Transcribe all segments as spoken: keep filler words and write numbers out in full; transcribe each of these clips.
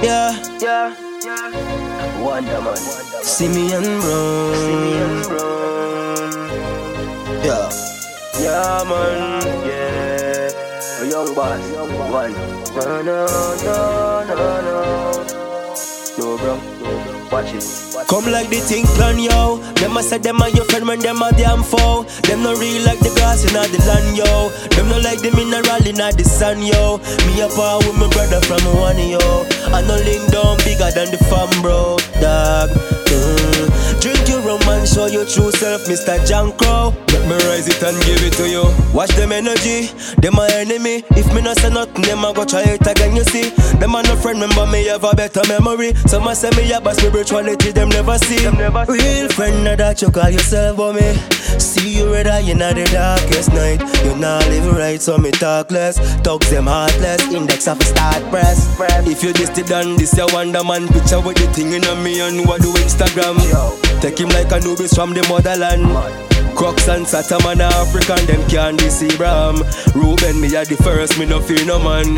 Yeah, Yeah, Wonder Man. Simeon Brown. Simeon Brown. Yeah, Yeah, man. Yeah. A young boss. One. No, no, no, no, no. No, bro. Watch it. come like the thing plan, yo. Them a say them are your friend when them a damn foe. Them no real like the grass in the land, yo. Them no like the mineral in the sun, yo. Me a par with my brother from one, yo. I no link down bigger than the fam, bro. Dog. Mm. Drink your rum and show your true self, Mister John Crow. Let me rise it and give it to you. Watch them energy, them my enemy. If me no say nothing, them a go try it again, you see. Them a no friend, remember me have a better memory. Some a say me have a spirituality, them never see. Them never see. Real friend, not that you call yourself, but me see you red eye in the darkest night. You not live right, so me talk less. Talks them heartless, index of a start press. If you this done this, you Wonder Man picture with the thing in a me and what do Instagram. Yo. Take him like a newbies from the motherland. Crocs and Sataman African, them can't deceive Ram. Ruben, me a the first, me no fear no man.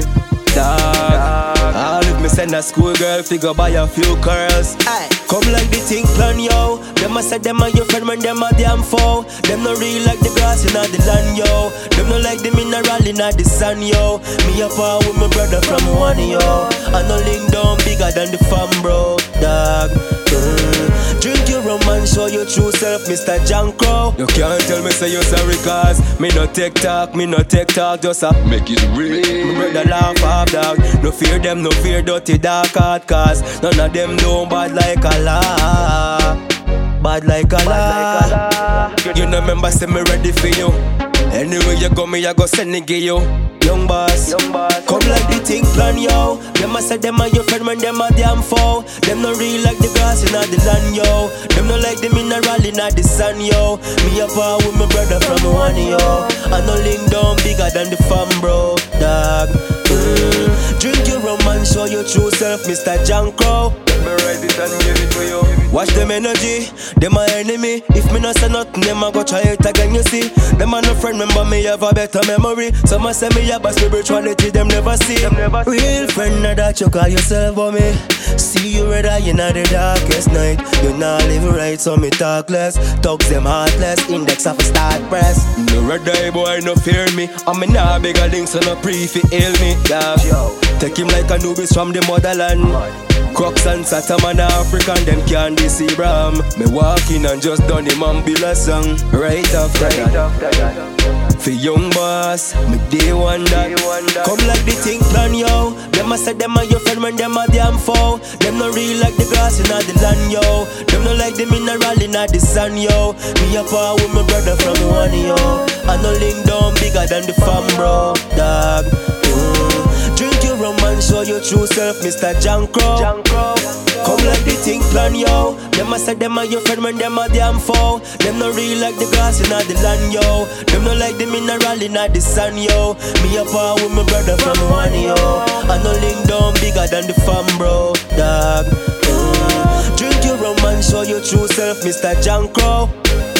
Dog, all if me send a school girl, figure buy a few curls. Aye. Come like the thing plan, yo. Them a say them are your friend when them a damn foe. Them no real like the grass in the land, yo. Them no like the mineral in the sun, yo. Me a par with my brother from one, yo. I no link down bigger than the fam, bro. Dog. Mm. Drink your rum and show your true self, Mister John Crow. You can't tell me say you sorry cause me no take talk, me no take talk, just a make it real. My brother laugh off, dog. No fear them, no fear dirty dark heart, cause none of them don't bad like Allah. Bad like Allah. You know remember say me ready for you. Anywhere you go, me I go send nigga you. Young boss, Young boss. come like the thing plan, yo. Them a say them are your friend when them a damn foe. Them no real like the grass in the land, yo. Them no like the mineral in the sun, yo. Me a par with my brother from one, yo. I no link down bigger than the fam, bro. Dog. Mm. Drink your rum and show your true self, Mister John Crow. Let me rise it and give it to you. Watch them energy, them my enemy. If me no say nothing, them a go try it again, you see. Them a no friend, remember me have a better memory. Some a say me have a spirituality, them never see. Them never see. Real friend, not that you call yourself, but me see you red eye in the darkest night. You not live right, so me talk less. Talks them heartless, index of a start press. No red eye boy, no fear me. I me nah beg a link, so no pre fi hail me. Dog. Yo. Take him like a newbies from the motherland. Crocs and Sataman African, them can't deceive Ram. Me walk in and just done him and build a song. Right after Right that, after that. for young boss, me day one that. Day one that. Come like the thing plan, yo. Them a say them are your friend when them a damn foe. Them no real like the grass in the land, yo. Them no like the mineral in the sun, yo. Me a par with my brother from one, yo. I no link down bigger than the fam, bro. Dog. Mm. Drink your rum and show your true self, Mister John Crow. John Crow. Come like the thing plan, yo. Them a say them are your friend when them a damn foe. Them no real like the grass in the land, yo. Them no like the mineral in the sun, yo. Me a par with my brother from one, yo. I no link down bigger than the fam, bro. Dog. Mm. Drink your rum and show your true self, Mister John Crow.